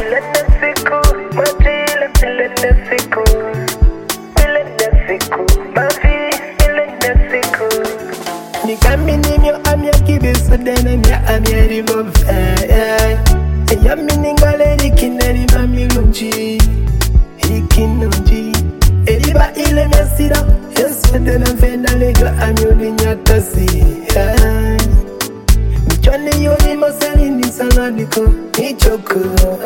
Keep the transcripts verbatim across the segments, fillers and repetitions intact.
milele siku, majila milele siku, milele siku, mavi milele siku. Ni kami nimyo amya kibiso dene mya amya ribove. Ya miningale rikineri mamilunji, rikinunji. Eriba ile mesira, yesu dena venda lega amyo linyatasi. Michwani yoni masari ni saladiko, nichoko.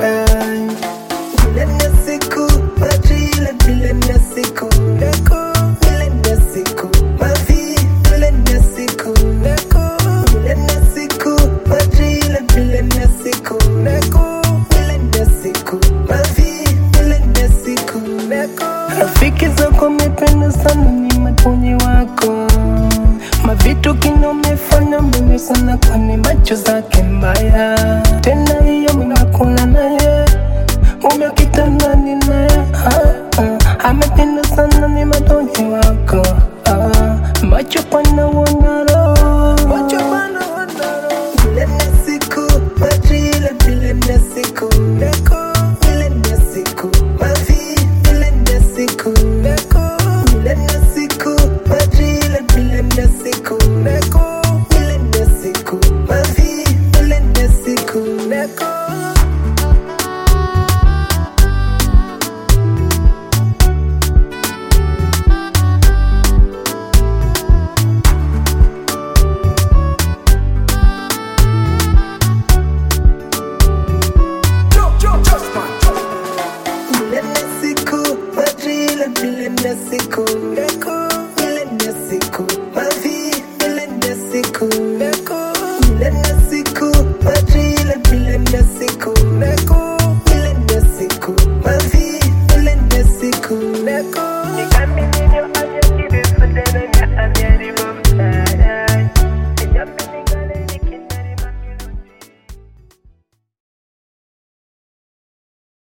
Milene siku, majila milene siku, leko milene siku, mavi milene siku, leko milene siku, majila milene siku, leko milene siku, mavi milene siku, leko. Rafiki zako mependa sana ni matonye wako, mavitu kino mefanya mbele sana kwani macho zake mbaya. Tena hiyo mnakula naye, umekita ni naye. Amependa sana ni matonye wako, macho pana wanaro, macho pana wanaro. Milene siku, majila milene siku, leko milene siku, mavi milene siku, leko milene siku, majila milene siku, leko milene siku, mavi milene siku, leko.